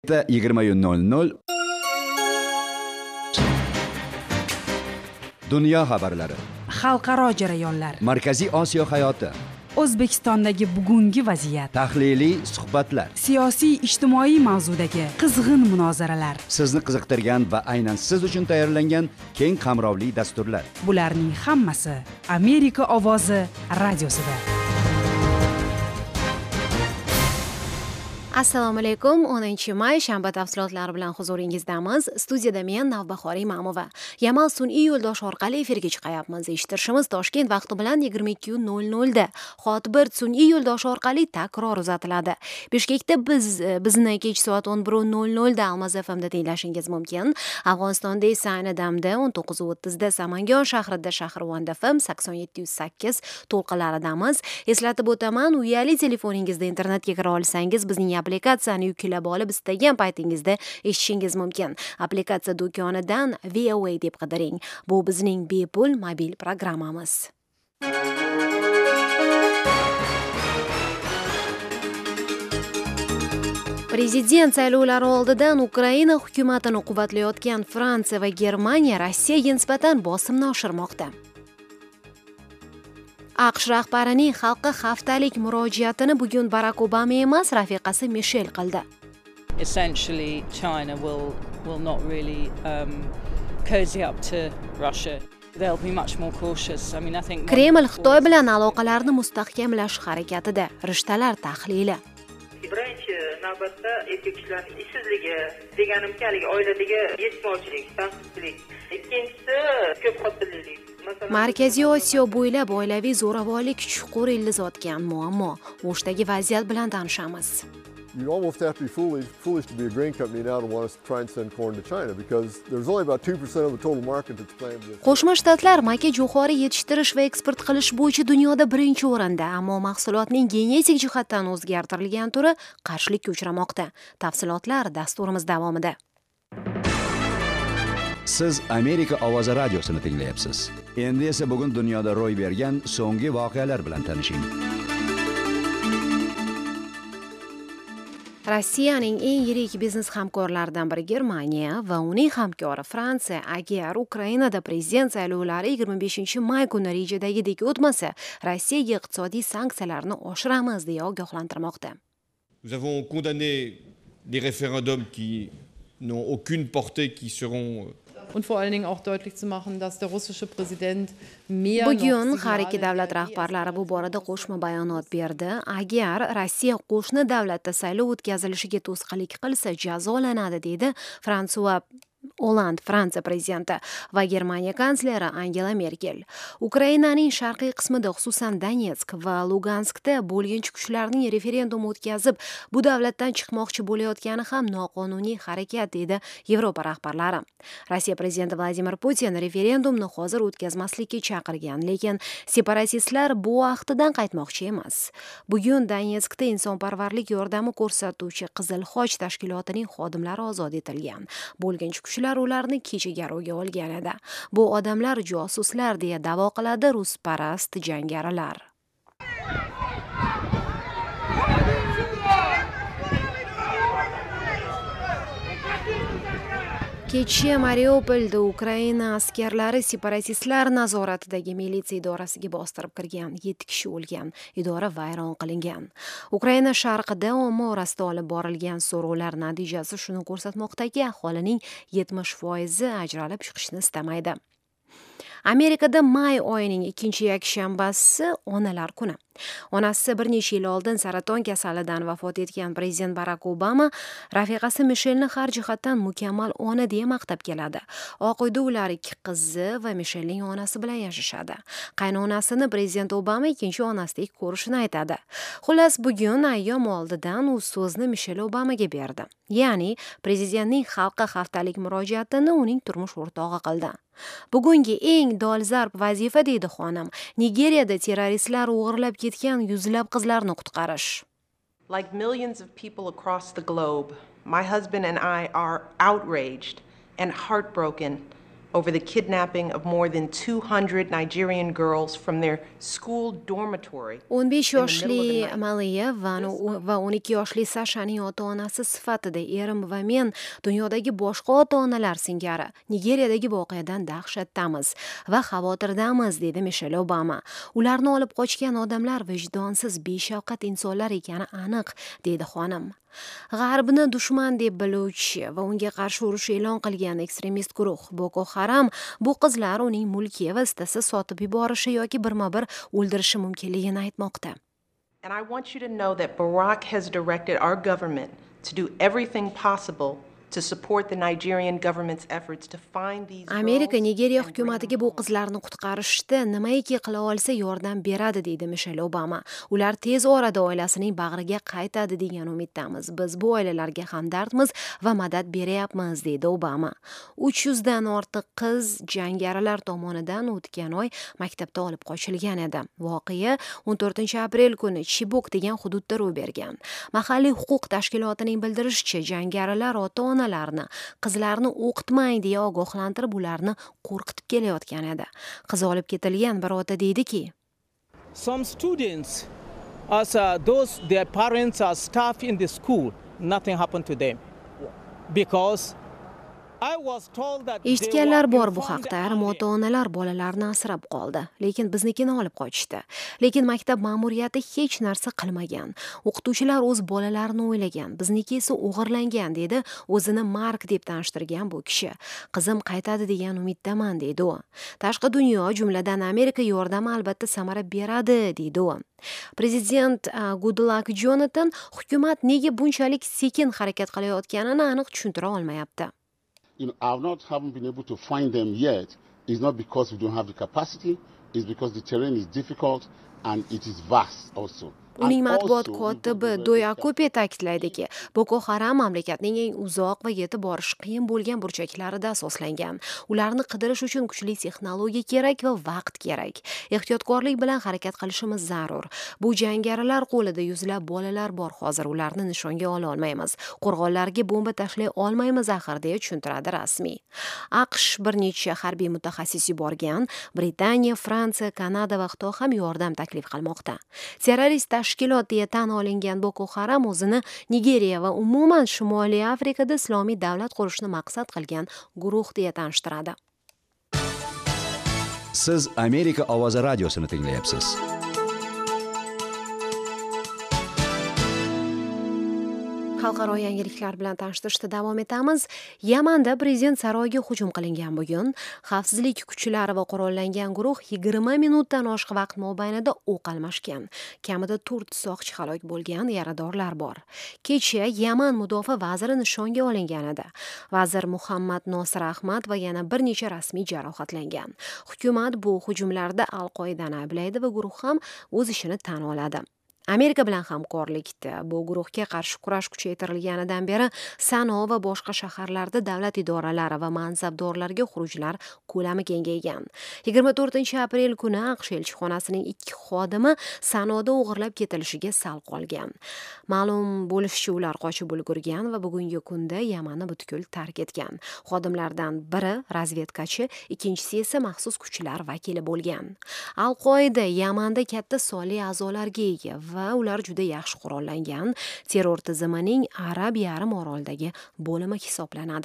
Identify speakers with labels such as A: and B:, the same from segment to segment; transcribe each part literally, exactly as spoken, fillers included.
A: yigirma nol nol Dunyo xabarlari,
B: xalqaro jarayonlar,
A: Markaziy Osiyo hayoti,
B: O'zbekistondagi bugungi vaziyat,
A: tahliliy suhbatlar,
B: siyosiy ijtimoiy mavzudagi qizg'in munozaralar,
A: sizni qiziqtirgan va aynan siz uchun tayyorlangan keng qamrovli dasturlar.
B: Bularning hammasi Amerika ovozi radiosida.
C: Assalomu alaykum. o'ninchi may shanba tafsilotlari bilan huzuringizdamiz. Studiyada men Navbahor Imamova. Yamal sun'iy yo'ldosh orqali efirga chiqayapmiz. Eshittirishimiz Toshkent vaqti bilan yigirma ikki nol nol da. Hotbir sun'iy yo'ldosh orqali takror uzatiladi. Bishkekda biz bizni kech soat o'n bir nol nol da Almaz F M da tinglashingiz mumkin. Afg'onistonda esa ayni damda o'n to'qqiz o'ttiz da Samangon shahrida Shahrivand F M sakson yetti sakkiz to'lqinlaridamiz. Eslatib o'taman, uyali telefoningizda internetga kira olsangiz bizning applikatsiyani yuklab olib istagan paytingizda eshitishingiz mumkin. Applikatsiya do'konidan V O A deb qidiring. Bu bizning bepul mobil programmamiz. Prezident saylovlari oldidan Ukraina hukumatini quvvatlayotgan Fransiya va Germaniya Rossiyaga nisbatan bosimni oshirmoqda. AQSh rahbarining xalqqa haftalik murojaatini bugun Barack Obama emas, rafiqasi Mishel qildi.
D: Essentially, China will will not really um, cozy up to Russia. They'll be much more cautious. I mean, I think
C: Kreml Xitoy bilan aloqalarni mustahkamlash harakatida. Rishtalar tahlili.
E: Birinchi navbatda erkaklarning ishsizligi, deganimki, haligi oiladagi yetishmovchilik, tanqislik. Ikkinchisi ko'p xotinlilik.
C: Markaziy Osiyo bo'ylab oilaviy zo'ravonlik chuqur ildiz otgan muammo. O'shdagi vaziyat bilan tanishamiz.
F: You almost have to be foolish, foolish to be a grain company now to want us to try and send corn to China because there's only about two percent of the total market that's planned.
C: Qo'shma Shtatlar makka jo'xori yetishtirish va eksport qilish bo'yicha dunyoda birinchi o'rinda, ammo mahsulotning genetik jihatdan o'zgartirilgan turi qarshilikka uchramoqda. Tafsilotlar dasturimiz davomida.
A: Siz Amerika ovozi radiosini tinglayapsiz. Endi esa bugun dunyoda ro'y bergan so'nggi voqealar bilan tanishing.
C: Rossiyaning eng yirik biznes hamkorlaridan biri Germaniya va uning hamkori Fransiya agar Ukrainada prezident saylovlari yigirma beshinchi may kuni rejadagidek o'tmasa, Rossiyaga iqtisodiy sanksiyalarni oshiramiz deya ogohlantirmoqda.
G: Nous avons condamné des référendums qui n'ont aucune portée, qui seront
H: Und vor allen Dingen auch deutlich zu machen, dass der russische Präsident mehr
C: Bugun har ikki davlat rahbarlari bu borada qo'shma bayonot berdi. Agar Rossiya qo'shni davlatda saylov o'tkazilishiga to'sqinlik qilsa, jazolanadi dedi François Hollande, Fransiya prezidenti va Germaniya kansleri Angela Merkel. Ukrainaning sharqiy qismida, xususan Donetsk va Luganskda bo'lginchi kuchlarning referendum o'tkazib, bu davlatdan chiqmoqchi bo'layotgani ham noqonuniy harakat dedi Yevropa rahbarlari. Rossiya prezidenti Vladimir Putin referendumni hozir o'tkazmaslikka chaqirgan, lekin separatistlar bu vaqtidan qaytmoqchi emas. Bugun Donetskda insonparvarlik yordami ko'rsatuvchi Qizil Xoch tashkilotining xodimlari ozod etilgan. Bo'lginchi kuchlar ularni kecha garovga olgan edi. Bu odamlar josuslar deya da'vo qiladi rusparast jangarilar. Kecha Mariupolda Ukraina askarlari separatistlar nazoratidagi militsiya idorasiga bostirib kirgan, yetti kishi o'lgan, idora vayron qilingan. Ukraina sharqida omma orasida olib borilgan so'rovlar natijasi shuni ko'rsatmoqdaki, aholining yetmish foizi ajralib chiqishni istamaydi. Amerikada may oyining ikkinchi yakshanbasi onalar kuni. Onasi bir necha yil oldin saraton kasalidan vafot etgan prezident Barack Obama rafiqasi Mishelni har jihatdan mukammal ona deya maqtab keladi. Oq uyda ular ikki qizi va Mishelning onasi bilan yashashadi. Qaynonasini prezident Obama ikkinchi onasidek ko'rishini aytadi. Xullas, bugun ayyom oldidan u so'zni Mishel Obamaga berdi. Ya'ni prezidentning xalqqa haftalik murojaatini uning turmush o'rtog'i qildi. Bugungi eng dolzarb vazifa deydi xonim, Nigeriyada terroristlar o'g'irlab ketgan yuzlab qizlarni qutqarish.
I: Like millions of people across the globe, my husband and I are outraged and heartbroken over the kidnapping of more than two hundred Nigerian girls from their school dormitory.
C: o'n besh yoshli Maliya va o'n ikki yoshli Sashaning ota-onasi sifatida erim va men dunyodagi boshqa ota-onalar singari Nigeriyadagi voqeadan dahshatdamiz va xavotirdamiz, dedi Mishel Obama. Ularni olib qochgan odamlar vijdonsiz, beshafqat insonlar ekani aniq, dedi xonim. G'arbni dushman deb biluvchi va unga qarshi urush e'lon qilgan ekstremist guruh Boko Haram bu qizlar uning mulki va istasa sotib yuborishi yoki birma-bir o'ldirishi mumkinligini aytmoqda.
I: And I want you to know that Barack has directed our government to do everything possible to support the Nigerian government's efforts to find these girls.
C: Amerika Nigeriya hukumatiga bu qizlarni qutqarishda nimaiki qila olsa yordam beradi, deydi Mishel Obama. Ular tez orada oilasining bag'riga qaytadi degan umiddamiz. Biz bu oilalarga hamdardmiz va madad beryapmiz, deydi Obama. uch yuz dan ortiq qiz jangarilar tomonidan o'tgan oy maktabda olib qochilgan edi. Voqea o'n to'rtinchi aprel kuni Chibok degan hududda ro'y bergan. Mahalliy huquq tashkilotining bildirishicha, jangarilar ota larni qizlarni o'qitmang deya ogohlantirib ularni qo'rqitib kelayotgan edi. Qiz olib ketilgan bir ota deydiki,
J: Some students, as uh, those their parents are staff in the school, nothing happened to them because
C: eshitganlar bor bu haqda. Ayrim ota-onalar bolalarni asrab qoldi, lekin biznikini olib qochishdi. Lekin maktab ma'muriyati hech narsa qilmagan. O'qituvchilar o'z bolalarini o'ylagan, bizniki esa o'g'irlangan, dedi o'zini Mark deb tanishtirgan bu kishi. Qizim qaytadi degan umiddaman, deydi u. Tashqi dunyo, jumladan Amerika yordami albatta samara beradi, deydi u. Prezident Goodluck Jonathan hukumat nega bunchalik sekin harakat qilayotganini aniq tushuntira olmayapti.
K: You know, I've not haven't been able to find them yet. It's not because we don't have the capacity. It's because the terrain is difficult and it is vast also.
C: Uning matbuot kotibi Doyakupe ta'kidlaydiki, Boko Haram mamlakatning eng uzoq va yetib borish qiyin bo'lgan burchaklarida asoslangan. Ularni qidirish uchun kuchli texnologiya kerak va vaqt kerak. Ehtiyotkorlik bilan harakat qilishimiz zarur. Bu jangarilar qo'lida yuzlab bolalar bor. Hozir ularni nishonga ola olmaymiz. Qo'rg'onlarga bomba tashlay olmaymiz axir, deya tushuntiradi rasmiy. AQSh bir necha harbiy mutaxassis yuborgan. Britaniya, Fransiya, Kanada va Xitoy ham yordam taklif qilmoqda. Terrorist tashkilot deya tan olingan Boko Haram o'zini Nigeriya va umuman Shimoliy Afrikada islomiy davlat qurishni maqsad qilgan guruh deya tanishtiradi.
A: Siz Amerika ovozi radiosini tinglayapsiz.
C: Xalqaro yangiliklar bilan tanishtirishda davom etamiz. Yamanda prezident saroyiga hujum qilingan bugun. Xavfsizlik kuchlari va qurollangan guruh yigirma minutdan oshiq vaqt mobaynida o'q almashgan. Kamida to'rt soqchi halok bo'lgan, yaradorlar bor. Kecha Yaman mudofaa vaziri nishonga olingan edi. Vazir Muhammad Nosir Ahmad va yana bir necha rasmiy jarohatlangan. Hukumat bu hujumlarda Al-Qoidani ayblaydi va guruh ham o'z ishini tan oladi. Amerika bilan hamkorlikda bu guruhga qarshi kurash kuchaytirilganidan beri Sano va boshqa shaharlarda davlat idoralari va mansabdorlarga xurujlar ko'lami kengaygan. yigirma to'rtinchi aprel kuni AQSh elchixonasining ikki xodimi Sanoda o'g'irlab ketilishiga sal qolgan. Ma'lum bo'lishicha, ular qochib ulgurgan va bugungi kunda Yamanni butkul tark etgan. Xodimlardan biri razvedkachi, ikkinchisi esa maxsus kuchlar vakili bo'lgan. Al-Qoida Yamanda katta sonli a'zolarga ega va ular juda yaxshi qurollangan terror tizimining Arab yarim orolidagi bo'limi hisoblanadi.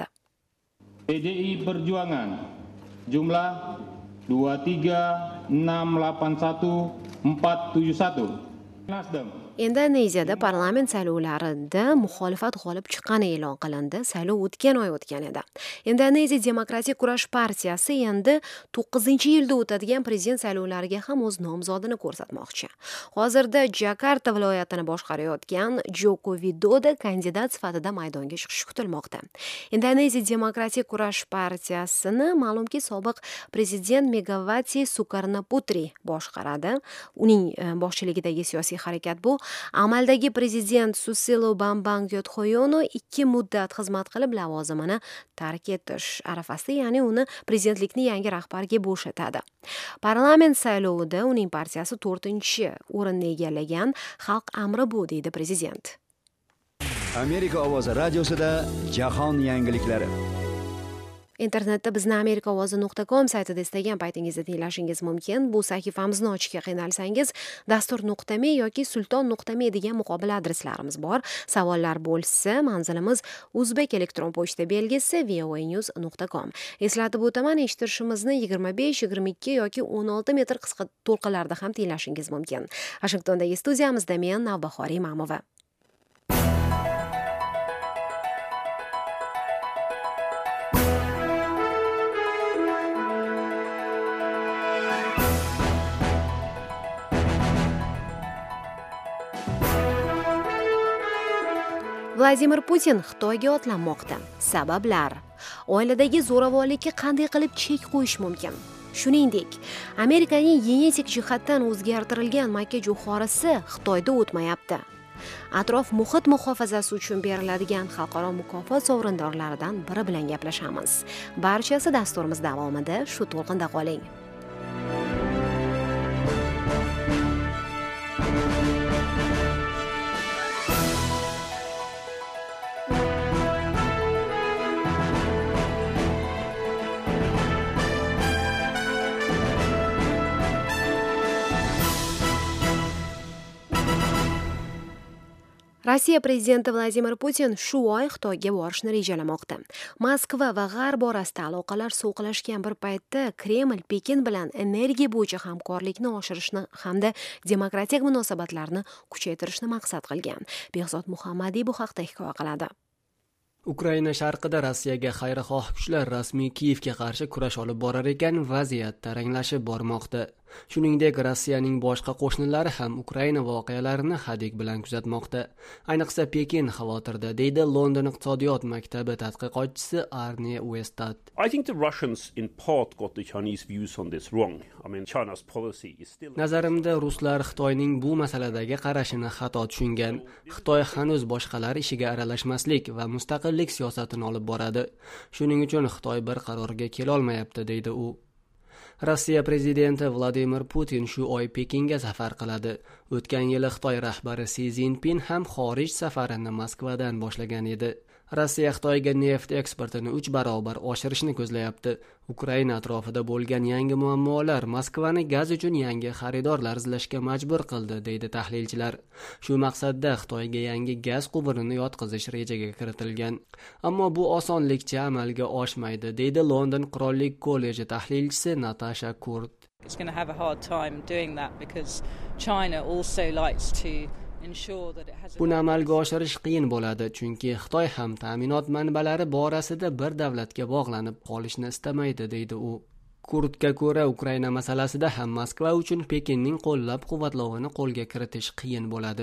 L: P D I Perjuangan jumlah dua tiga enam delapan satu empat tujuh satu. Nasdem
C: Indoneziyada parlament saylovlarida muxolifat g'olib chiqqani e'lon qilindi. Saylov o'tgan oy o'tgan edi. Indoneziya Demokratik kurash partiyasi endi to'qqizinchi yilda o'tadigan prezident saylovlariga ham o'z nomzodini ko'rsatmoqchi. Hozirda Jakarta viloyatini boshqarayotgan Joko Widodo kandidat sifatida maydonga chiqishi kutilmoqda. Indoneziya Demokratik kurash partiyasini ma'lumki sobiq prezident Megawati Sukarnoputri boshqaradi. Uning boshchiligidagi siyosiy harakat bu. Amaldagi prezident Susilo Bambang Yudhoyono ikki muddat xizmat qilib lavozimini tark etish arafasida, ya'ni uni prezidentlikni yangi rahbarga bo'shatadi. Parlament saylovida uning partiyasi to'rtinchi o'rinni egallagan. Xalq amri bu, deydi prezident.
A: Amerika ovozi radiosida jahon yangiliklari.
C: Internetda bizni amerika ovozi nuqta com saytida istagan paytingizda tinglashingiz mumkin. Bu sahifamizni ochishga qiynalsangiz dastur nuqta me yoki sulton nuqta me degan muqobil adreslarimiz bor. Savollar bo'lsa, manzilimiz Uzbek elektron pochta belgisi voanews nuqta com. Eslatib o'taman, eshittirishimizni yigirma besh, yigirma ikki yoki o'n olti metr qisqa to'lqinlarda ham tinglashingiz mumkin. Washingtondagi studiyamizda men Navbahor Imamova. Vladimir Putin Xitoyga otlanmoqda. Sabablar: oiladagi zo'ravonlikka qanday qilib chek qo'yish mumkin? Shuningdek, Amerikaning genetik jihatdan o'zgartirilgan makka jo'xorisi Xitoyda o'tmayapti. Atrof muhit muhofazasi uchun beriladigan xalqaro mukofot sovrindorlaridan biri bilan gaplashamiz. Barchasi dasturimiz davomida shu to'lqinda qoling. Rossiya prezidenti Vladimir Putin shu oy Xitoyga borishni rejalamoqda. Moskva va G'arb orasida aloqalar sovuqlashgan bir paytda Kreml Pekin bilan energiya bo'yicha hamkorlikni oshirishni hamda demokratik munosabatlarni kuchaytirishni maqsad qilgan. Behzod Muhammadiy bu haqda hikoya qiladi.
M: Ukraina sharqida Rossiyaga xayrixoh kuchlar rasmiy Kiyevga qarshi kurash olib borar ekan, vaziyat taranglashib bormoqda. Shuningdek, Rossiyaning boshqa qo'shnilari ham Ukraina voqealarini hadik bilan kuzatmoqda. Ayniqsa Pekin xavotirda, deydi London iqtisodiyot maktabi tadqiqotchisi Arne Westad.
N: I think the Russians in part got the Chinese views on this wrong. I mean, China's policy is still...
M: Nazarimda ruslar Xitoyning bu masaladagi qarashini xato tushungan. Xitoy hanuz boshqalar ishiga aralashmaslik va mustaqillik siyosatini olib boradi. Shuning uchun Xitoy bir qarorga kela olmayapti, deydi u. Rossiya prezidenti Vladimir Putin shu oy Pekinga safar qiladi. O'tgan yili Xitoy rahbari Si Zinpin ham xorij safarini Moskvadan boshlagan edi. Rossiya Xitoyga neft eksportini uch barobar oshirishni ko'zlayapti. Ukraina atrofida bo'lgan yangi muammolar Moskvani gaz uchun yangi xaridorlar izlashga majbur qildi, deydi tahlilchilar. Shu maqsadda Xitoyga yangi gaz quvurini yotqizish rejaga kiritilgan. Ammo bu osonlikcha amalga oshmaydi, deydi London qirollik kolleji tahlilchisi Natasha Kurt.
D: It's going to have a hard time doing that because China also likes to
M: Buni amalga oshirish qiyin bo'ladi, chunki Xitoy ham ta'minot manbalari borasida bir davlatga bog'lanib qolishni istamaydi, deydi u. Kurtga ko'ra, Ukraina masalasida ham Moskva uchun Pekinning qo'llab-quvvatlovini qo'lga kiritish qiyin bo'ladi.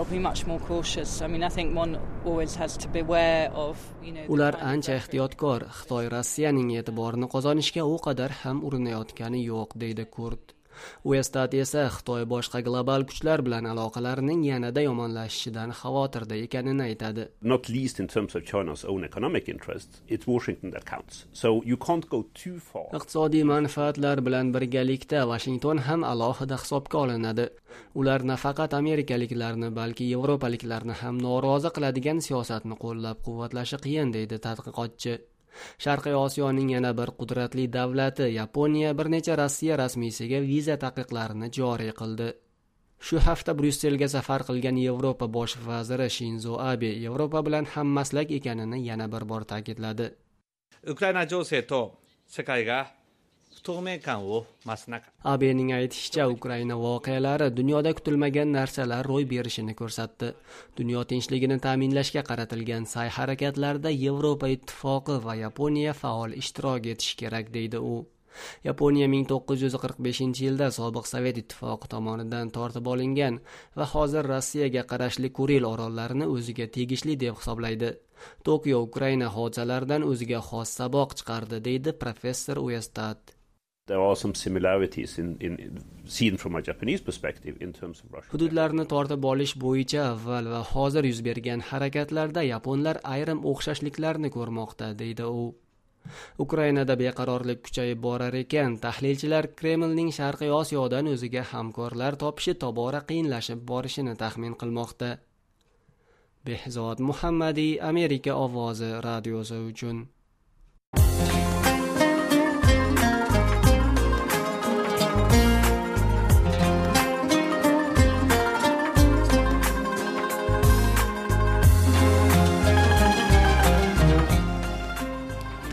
M: Ular ancha ehtiyotkor. Xitoy Rossiyaning e'tiborini qozonishga u qadar ham urinayotgani yo'q, deydi Kurt. Westad esa Xitoy boshqa global kuchlar bilan aloqalarining yanada yomonlashishidan xavotirda ekanini aytadi.
N: Not least in terms of China's own economic interests, it's Washington that counts. So you can't go too far.
M: Iqtisodiy manfaatlar bilan birgalikda Washington ham alohida hisobga olinadi. Ular nafaqat amerikaliklarni, balki yevropaliklarni ham norozi qiladigan siyosatni qo'llab-quvvatlashi qiyin, deydi tadqiqotchi. Sharqiy Osiyoning yana bir qudratli davlati Yaponiya bir necha Rossiya rasmiysiga viza taqiqlarini joriy qildi. Shu hafta Bryusselga safar qilgan Yevropa bosh vaziri Shinzo Abe Yevropa bilan hammaslak ekanini yana bir bor ta'kidladi.
O: Ukraina jose to sekai ga
M: Abening aytishicha, Ukraina voqealari dunyoda kutilmagan narsalar ro'y berishini ko'rsatdi. Dunyo tinchligini ta'minlashga qaratilgan sa'y harakatlarda Yevropa ittifoqi va Yaponiya faol ishtirok etishi kerak, deydi u. Yaponiya ming to'qqiz yuz qirq beshinchi yilda sobiq Sovet ittifoqi tomonidan tortib olingan va hozir Rossiyaga qarashli Kuril orollarini o'ziga tegishli deb hisoblaydi. Tokio Ukraina hodisalaridan o'ziga xos saboq chiqardi, deydi professor Westad.
N: There are some similarities in, in seen from a Japanese perspective in terms of Russia.
M: Hududlarni tortib olish bo'yicha avval va hozir yuz bergan harakatlarda yaponlar ayrim o'xshashliklarni ko'rmoqda, deydi u. Ukrainada beqarorlik kuchayib borar ekan, tahlilchilar Kremlning Sharqiy Osiyodan o'ziga hamkorlar topishi tobora qiyinlashib borishini taxmin qilmoqda. Behzod Muhammadiy, Amerika ovozi radiosi uchun.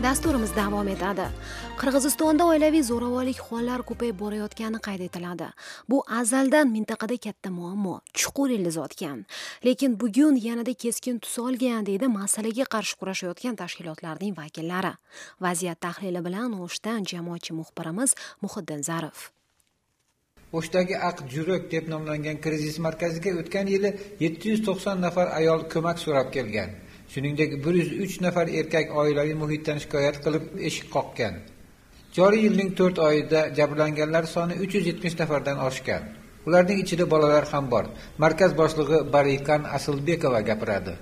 C: Dasturimiz davom etadi. Qirg'izistonda oilaviy zo'ravonlik hollari ko'payib borayotgani qayd etiladi. Bu azaldan mintaqada katta muammo, chuqur ildiz otgan. Lekin bugun yanada keskin tus olgan, deydi masalaga qarshi kurashayotgan tashkilotlarning vakillari. Vaziyat tahlili bilan O'shdan jamoatchi muxbirimiz Muhiddin Zarif.
P: O'shdagi Aq Jurak deb nomlangan krizis markaziga o'tgan yili yetti yuz to'qson nafar ayol ko'mak so'rab kelgan. Shuningdek, bir yuz uch nafar erkak oilaviy muhitdan shikoyat qilib eshik qoqqan. Joriy yilning to'rt oyida jabrlanganlar soni uch yuz yetmish nafardan oshgan. Ularning ichida bolalar ham bor. Markaz boshlig'i Barikan Asilbekova gapiradi.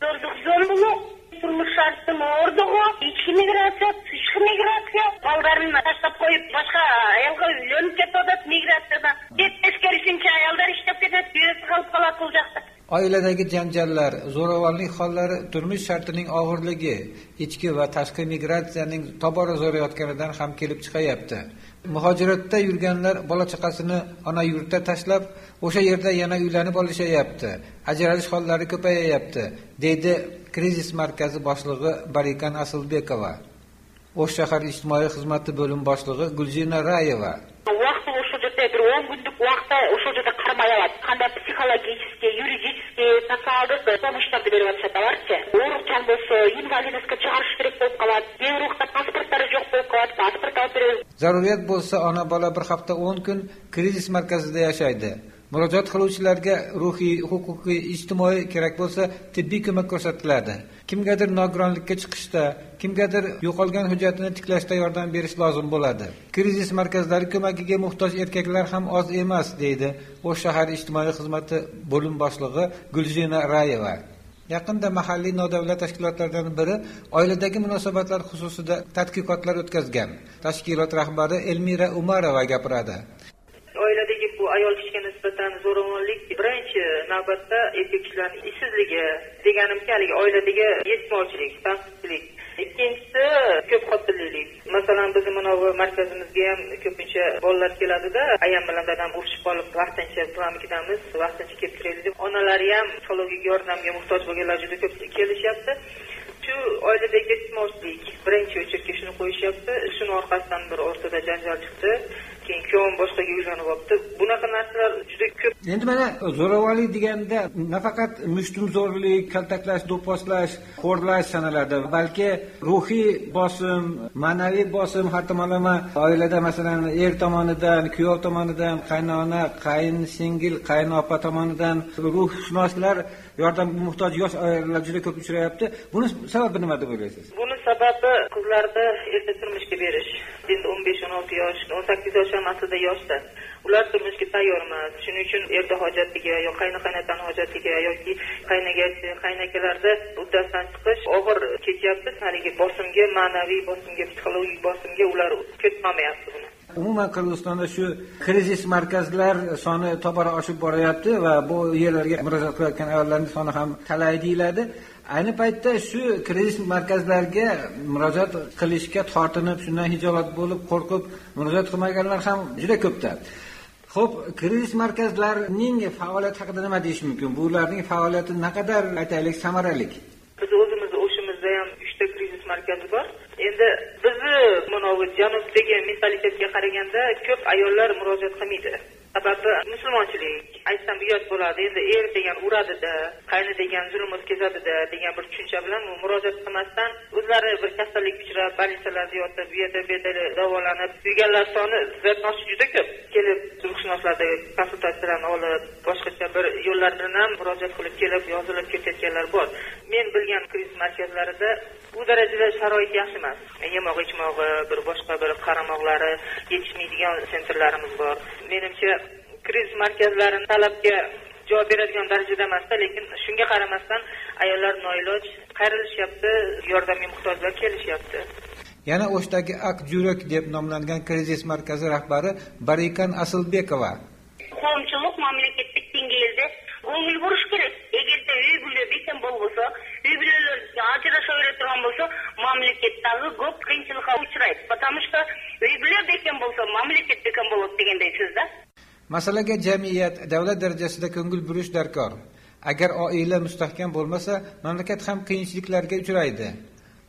Q: Turmush shartim o'rdig'i, ichki migratsiya, tashqi migratsiya, bolalarni tashlab qo'yib, boshqa ayolga uylanib ketadi migratsiyadan. Teskarisincha ayollar ishlab ketadi, birisi qolib qoladi bu yoqda.
P: Oiladagi janjallar, zo'ravonlik hollari turmush shartining og'irligi, ichki va tashqi migratsiyaning tobora zo'rayotganidan ham kelib chiqayapti. Muhojiratda yurganlar bola chaqasini ona yurtda tashlab, o'sha yerda yana uylanib olishayapti. Ajralish hollari ko'payayapti, deydi krizis markazi boshlig'i Barikan Asilbekova. O'sh shahar ijtimoiy xizmati bo'lim boshlig'i Gulzina Rayeva.
Q: Vaqt o'sha yerda bir o'n kunlik vaqtda o'sha yerda qarmayapti. Qanday psixologik, yuridik, tasavvur помощьlarni beryapti. O'rukchan bo'lsa, invalidlikka chiqarish kerak bo'lib qoladi. Yevropa pasportlari yo'q bo'lib qoladi, pasport olib beradi. Zaruriyat bo'lsa, ona bola bir hafta o'n kun krizis markazida yashaydi. Murojaat qiluvchilarga ruhiy, huquqiy, ijtimoiy kerak bo'lsa tibbiy ko'mak ko'rsatiladi. Kimgadir nogironlikka chiqishda, kimgadir yo'qolgan hujjatini tiklashda yordam berish lozim bo'ladi. Krizis markazlari ko'magiga muhtoj erkaklar ham oz emas, deydi O'sh shahar ijtimoiy xizmati bo'lim boshlig'i Gulzina Rayeva. Yaqinda mahalliy nodavlat tashkilotlaridan biri oiladagi munosabatlar xususida tadqiqotlar o'tkazgan. Tashkilot rahbari Elmira Umarova gapiradi.
E: Oiladagi bu ayol kishiga nisbatan zo'ravonlik birinchi navbatda erkak kishilarning ishsizligi, deganimki, haligi oiladagi yetishmovchilik, tanqislik. Ikkinchisi ko'p xotinlilik. Masalan, bizning mana bu markazimizga ham ko'pincha bolalar keladida, ayam bilan dadam urushib qolib, vaqtincha turamikdamiz, vaqtincha kelib turaylik deb, onalari ham psixologik yordamga muhtoj bo'lganlar juda ko'p kelishyapti. Shu oiladagi yetishmovchilik birinchi o'chirga shuni qo'yishyapti. Shuni orqasidan bir o'rtada janjal chiqdi. Keyin kuyovim boshqaga uylanib olibdi. Bunaqa narsalar juda ko'p.
P: Endi mana zo'ravonlik deganda nafaqat mushtumzo'rlik, kaltaklash, do'pposlash, xo'rlash sanaladi, balki ruhiy bosim, ma'naviy bosim har tomonlama oilada, masalan, er tomonidan, kuyov tomonidan, qaynona, qayn singil, qaynopa tomonidan ruhshunoslar yordamga muhtoj yosh oilalar juda ko'p uchrayapti. Buni sababi nima deb o'ylaysiz?
E: Buni sababi qizlarni erta turmushga berish. Endi o'n besh o'n olti yosh, o'n sakkiz yosh ham aslida yoshda. Ular turmushga tayyor emas. Shuning uchun erda hojatiga yoki qaynoqaynatan hojatiga yoki qaynagachi, qaynakalarda uddasidan chiqish og'ir kechyapti. Haligi bosimga, ma'naviy bosimga, psixologik bosimga ular ketolmayapti buni.
P: Umuman Qirg'izistonda shu krizis markazlar soni tobora oshib boryapti va bu yerlarga murojaat qilayotgan ayollarning soni ham talay deyiladi. Ayni paytda shu krizis markazlarga murojaat qilishga tortinib, shundan hijolat bo'lib, qo'rqib murojaat qilmaganlar ham juda ko'pda. Xo'p, krizis markazlarining faoliyati haqida nima deyish mumkin? Bularning faoliyati naqadar, aytaylik, samarali?
E: Biz o'zimizni o'shimizda ham uchta krizis markazi bor. Endi bizni mana bu janubdagi mentalitetga qaraganda ko'p ayollar murojaat qilmaydi. Sababi musulmonchilik. Aytsam uyat bo'ladi. Endi er degan uradida, qayni degan zulm o'tkazadida degan bir tushuncha bilan murojaat qilmasdan o'zlari bir kasallik uchrab, больницаlarda yotib, bu yerda bu yerda davolanib yurganlar soni zotnosh juda ko'p. Kelib ruhshunoslarda konsultatsiyalarni olib, boshqacha bir yo'llar bilan ham murojaat qilib kelib, yozilib ketayotganlar bor. Men bilgan krizis markazlarida bu darajada sharoit yaxshi emas. Yemoq ichmog'i, bir boshqa bir qaramoqlari yetishmaydigan sentrlarimiz bor. Menimcha krizis markazlarining talabga javob beradigan darajada emas-da, lekin shunga qaramasdan ayollar noiloj qayrilishyapti, yordamga muhtojlar kelishyapti.
P: Yana O'shdagi Aq Jurak deb nomlangan krizis markazi rahbari Barikan Asilbekova.
Q: Qo'mchilik mamlakatdagi dengayda ko'ngil burish kerak. Agarda uy bular bekam bo'lsa, uy bular ajrashaverib turgan bo'lsa, mamlakatdagi ko'p qiyinchilikqa uchraydi. Потому что uy bular bekam bo'lsa, mamlakat bekam bo'ladi degandaysizda.
P: Masalaga jamiyat, davlat darajasida ko'ngil burish darkor. Agar oila mustahkam bo'lmasa, mamlakat ham qiyinchiliklarga uchraydi.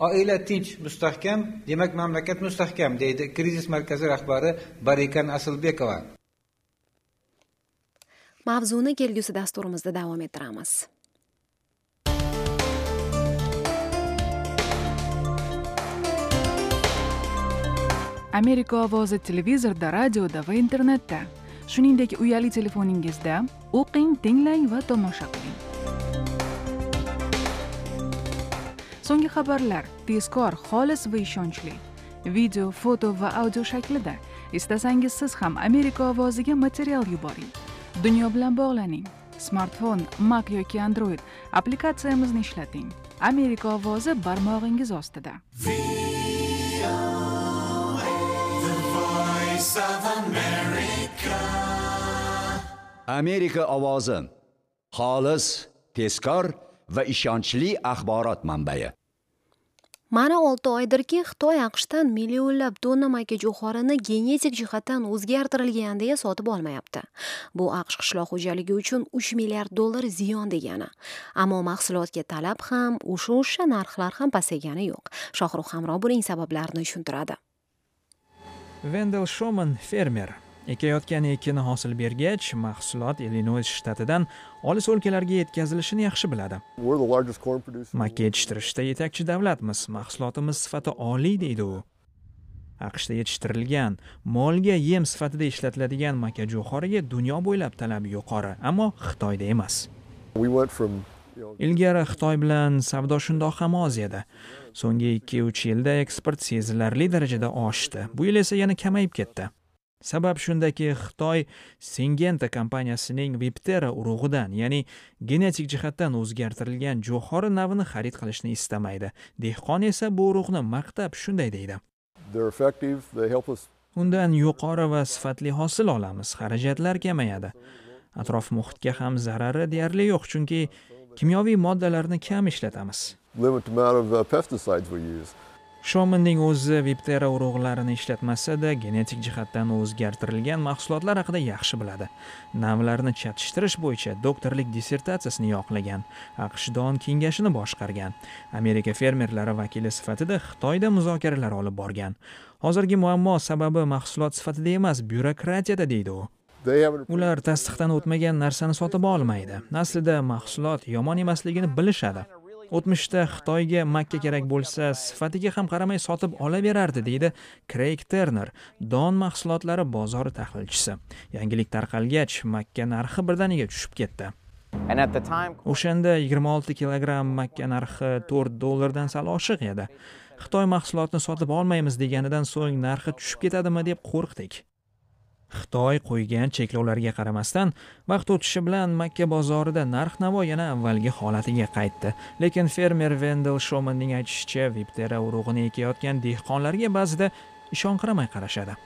P: oila tinch mustahkam, demak mamlakat mustahkam, deydi krizis markazi rahbari Barikan Asilbekova.
C: Mavzuni kelgusi dasturimizda davom ettiramiz.
B: Amerika ovozi televizorda, radioda va internetda, shuningdek uyali telefoningizda o'qing, tinglang va tomosha qiling. So'nggi xabarlar tezkor, xolis va ishonchli. Video, foto va audio shaklida. Istasangiz siz ham Amerika ovoziga material yuboring. Dunyo bilan bog'laning. Smartfon, Mac yoki Android applikatsiyamizni ishlating. Amerika ovozi barmog'ingiz ostida.
A: Amerika ovozi xolis, tezkor va ishonchli axborot manbai.
C: Mana olti oydirki, Xitoy AQShdan millionlab tonna makka jo'xorini genetik jihatdan o'zgartirilgan deya sotib olmayapti. Bu AQSh qishloq xo'jaligi uchun uch milliard dollar ziyon degani. Ammo mahsulotga talab ham, o'sha-o'sha narxlar ham pasaygani yo'q. Shohruh Hamro buning sabablarini tushuntiradi.
R: Wendell Shoman fermer. Ekayotgan ekini hosil bergach, mahsulot Illinois shtatidan olis o'lkalarga yetkazilishini yaxshi biladi. Makka yetishtirishda yetakchi davlatmiz, mahsulotimiz sifati oliy deydi u. AQShda yetishtirilgan, molga yem sifatida ishlatiladigan makka jo'xoriga dunyo bo'ylab talab yuqori, ammo Xitoyda emas. Ilgari Xitoy bilan savdo shundoq ham oz edi. So'nggi ikki uch yilda eksport sezilarli darajada oshdi. Bu yil esa yana kamayib ketdi. Sabab shundaki, Xitoy Syngenta kompaniyasining Viptera urug'idan, ya'ni genetik jihatdan o'zgartirilgan jo'xori navini xarid qilishni istamaydi. Dehqon esa bu urug'ni maqtab shunday deydi. Undan yuqori va sifatli hosil olamiz, xarajatlar kamayadi. Atrof muhitga ham zarari deyarli yo'q, chunki kimyoviy moddalarni kam ishlatamiz. Shomanning o'zi Viptera urug'larini ishlatmasa-da, genetik jihatdan o'zgartirilgan mahsulotlar haqida yaxshi biladi. Navlarni chatishtirish bo'yicha doktorlik dissertatsiyasini yoqlagan, AQSh Don kengashini boshqargan. Amerika fermerlari vakili sifatida Xitoyda muzokaralar olib borgan. Hozirgi muammo sababi mahsulot sifatida emas, byurokratiyada deydi u. Ular tasdiqdan o'tmagan narsani sotib olmaydi. Aslida mahsulot yomon emasligini bilishadi. O'tmishda Xitoyga makka kerak bo'lsa, sifatiga ham qaramay sotib olaverardi, deydi Craig Turner, Don mahsulotlari bozori tahlilchisi. Yangilik tarqalgach, makka narxi birdaniga tushib ketdi. O'shanda yigirma olti kilogramm makka narxi to'rt dollardan sal oshiq edi. Xitoy mahsulotni sotib olmaymiz deganidan so'ng narxi tushib ketadimi deb qo'rqdik. Xitoy qo'ygan cheklovlarga qaramasdan, vaqt o'tishi bilan makka bozorida narx-navo yana avvalgi holatiga qaytdi. Lekin fermer Wendell Shomanning aytishicha, Viptera urug'ini ekayotgan dehqonlarga ba'zida ishonqiramay qarashadi.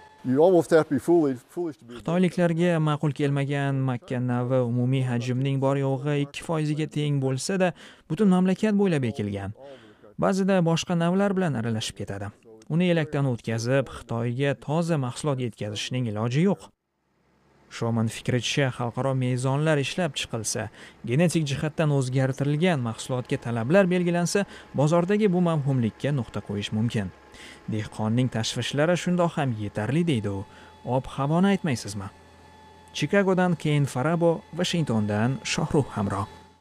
R: Xitoyliklarga ma'qul kelmagan makka navi umumiy hajmning bor yo'g'i ikki foizga teng bo'lsa-da, butun mamlakat bo'ylab ekilgan. Ba'zida boshqa navlar bilan aralashib ketadi. Uni elakdan o'tkazib, Xitoyga toza mahsulot yetkazishning iloji yo'q. Shoman fikricha, xalqaro mezonlar ishlab chiqilsa, genetik jihatdan o'zgartirilgan mahsulotga talablar belgilansa, bozordagi bu mavhumlikka nuqta qo'yish mumkin. Dehqonning tashvishlari shundoq ham yetarli deydi u. Ob-havoni aytmaysizmi? Chikagodan Keyn Farabo, Washingtondan Shohruh Hamro.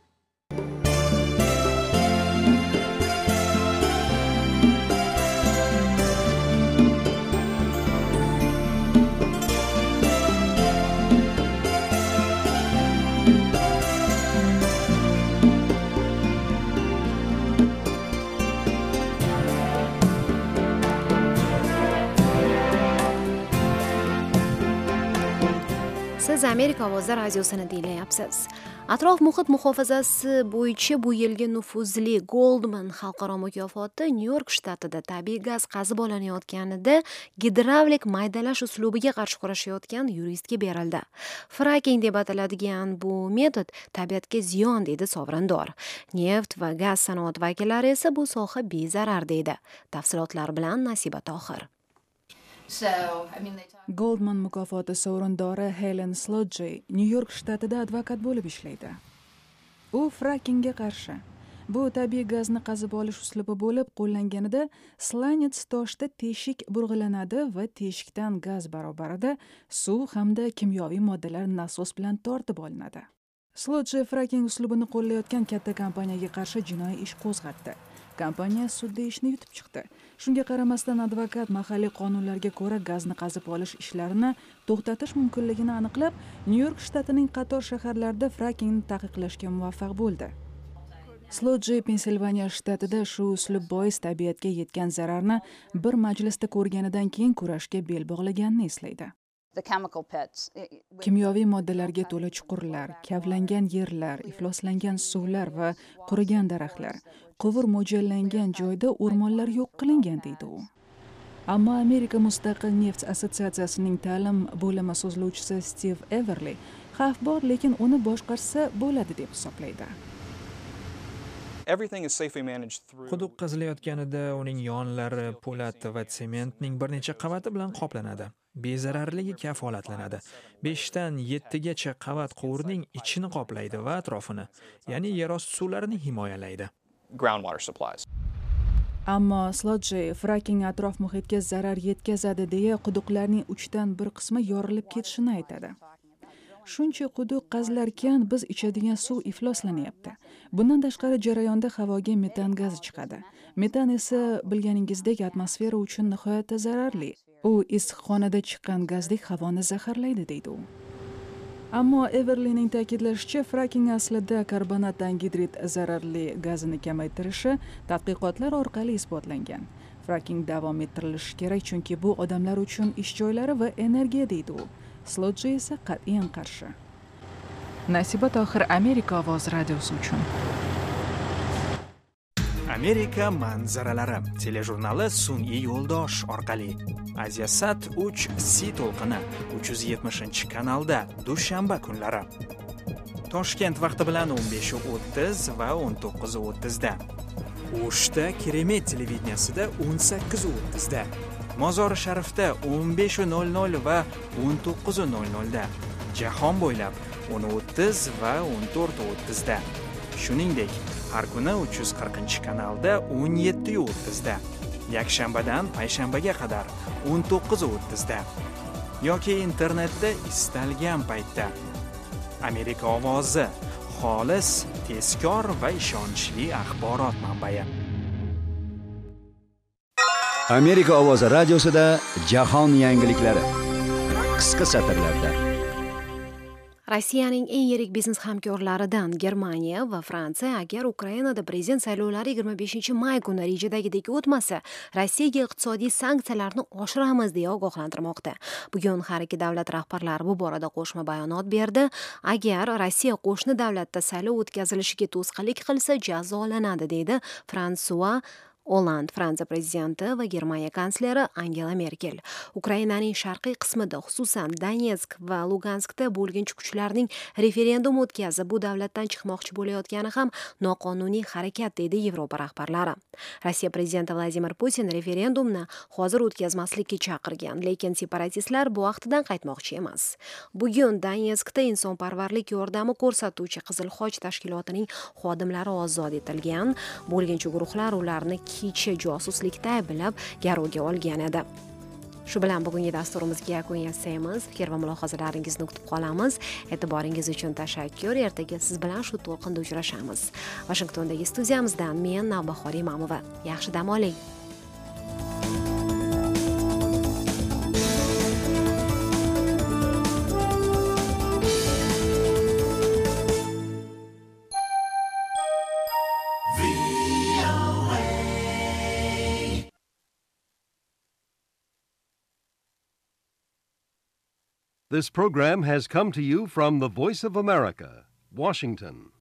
C: Siz Amerika ovozi radiosini tinglayapsiz. Atrof muhit muhofazasi bo'yicha bu yilgi nufuzli Goldman xalqaro mukofoti Nyu-York shtatida tabiiy gaz qazib olinayotganida gidravlik maydalash uslubiga qarshi kurashayotgan yuristga berildi. Fracking deb ataladigan bu metod tabiatga ziyon deydi sovrindor. Neft va gaz sanoat vakillari esa bu soha bezarar deydi. Tafsilotlar bilan Nasiba Tohir.
B: Goldman mukofoti sovrindori Helen Slodgey Nyu-York shtatida advokat bo'lib ishlaydi. U frackingga qarshi, Bu tabiiy gazni qazib olish uslubi bo'lib, qo'llanganida slanets toshda teshik burg'ilanadi va teshikdan gaz barobarida suv hamda kimyoviy moddalar nasos bilan tortib olinadi. Sludge fracking uslubini qo'llayotgan katta kompaniyaga qarshi jinoiy ish qo'zg'atdi. Kompaniya sudda ishni yutib chiqdi. Shunga qaramasdan advokat mahalliy qonunlarga ko'ra gazni qazib olish ishlarini to'xtatish mumkinligini aniqlab, Nyu-York shtatining qator shaharlarida frackingni taqiqlashga muvaffaq bo'ldi. Sludge Pensilvaniya shtatida shu uslub bois tabiatga yetgan zararni bir majlisda ko'rganidan keyin kurashga bel bog'laganini eslaydi. Kimyoviy moddalarga to'la chuqurlar, kavlangan yerlar, ifloslangan suvlar va qurigan daraxtlar, quvur mo'ljallangan joyda o'rmonlar yo'q qilingan deydi u. Ammo Amerika Mustaqil neft assotsiatsiyasining ta'lim bo'limi so'zlovchisi Steve Everly xavf bor, lekin uni boshqarsa bo'ladi deb hisoblaydi.
R: Quduq qazilayotganida uning yonlari po'lat va sementning bir necha qavati bilan qoplanadi. Bezararligi kafolatlanadi. besh dan yetti gacha qavat quvurning ichini qoplaydi va atrofini, ya'ni yerosti suvlarini himoyalaydi.
B: Ammo Sludge fracking atrof muhitga zarar yetkazadi deya quduqlarning uchdan bir qismi yorilib ketishini aytadi. Shuncha quduq qazilarkan biz ichadigan suv ifloslanyapti. Bundan tashqari jarayonda havoga metan gazi chiqadi. Metan esa bilganingizdek atmosfera uchun nihoyatda zararli. U issiqxonada chiqqan gazdek havoni zaharlaydi deydi u. Ammo Everlyning ta'kidlashicha, fracking aslida karbonat angidrid zararli gazini kamaytirishi tadqiqotlar orqali isbotlangan. Fracking davom ettirilishi kerak, chunki bu odamlar uchun ish joylari va energiya deydi u. Sludge esa qat'iyan qarshi. Nasiba Tohir, Amerika ovozi radiosi uchun.
R: Amerika manzaralari telejurnali sun'iy yo'ldosh orqali Aziasat uch C to'lqini uch yuz yetmishinchi kanalda dushanba kunlari. Toshkent vaqti bilan o'n besh o'ttiz va o'n to'qqiz o'ttiz da. O'shda Keremet televideniyasida o'n sakkiz o'ttiz da. Mozori Sharifda o'n besh nol nol va o'n to'qqiz nol nol da. Jahon bo'ylab o'n o'ttiz va o'n to'rt o'ttiz da. Shuningdek, har kuni uch yuz qirqinchi kanalda o'n yetti o'ttiz da. Yakshanbadan payshanbaga qadar o'n to'qqiz o'ttiz da. Yoki internetda istalgan paytda. Amerika ovozi, xolis, tezkor va ishonchli axborot manbai.
A: Amerika ovozi radiosida jahon yangiliklari qisqa satrlarda.
C: Rossiyaning eng yirik biznes hamkorlaridan Germaniya va Fransiya agar Ukrainada prezident saylovlari yigirma beshinchi may kuni rejadagidek o'tmasa, Rossiyaga iqtisodiy sanksiyalarni oshiramiz deya ogohlantirmoqda. Bugun har ikki davlat rahbarlari bu borada qo'shma bayonot berdi. Agar Rossiya qo'shni davlatda saylov o'tkazilishiga to'sqinlik qilsa, jazolanadi deydi Fransua Olland, Fransiya prezidenti va Germaniya kansleri Angela Merkel. Ukrainaning sharqiy qismida, xususan Donetsk va Luganskda bo'lginchi kuchlarning referendum o'tkazib, bu davlatdan chiqmoqchi bo'layotgani ham noqonuniy harakat deydi Yevropa rahbarlari. Rossiya prezidenti Vladimir Putin referendumni hozir o'tkazmaslikka chaqirgan, lekin separatistlar bu vaqtidan qaytmoqchi emas. Bugun Donetskda insonparvarlik yordami ko'rsatuvchi Qizil Xoch tashkilotining xodimlari ozod etilgan. Bo'lginchi guruhlar ularni kecha josuslikda ayblab garovga olgan edi. Shu bilan bugungi dasturimizga yakun yasaymiz. Fikr va mulohazalaringizni kutib qolamiz. E'tiboringiz uchun tashakkur. Ertaga siz bilan shu to'lqinda uchrashamiz. Washingtondagi studiyamizdan men Navbahor Imamova. Yaxshi dam oling.
S: This program has come to you from the Voice of America, Washington.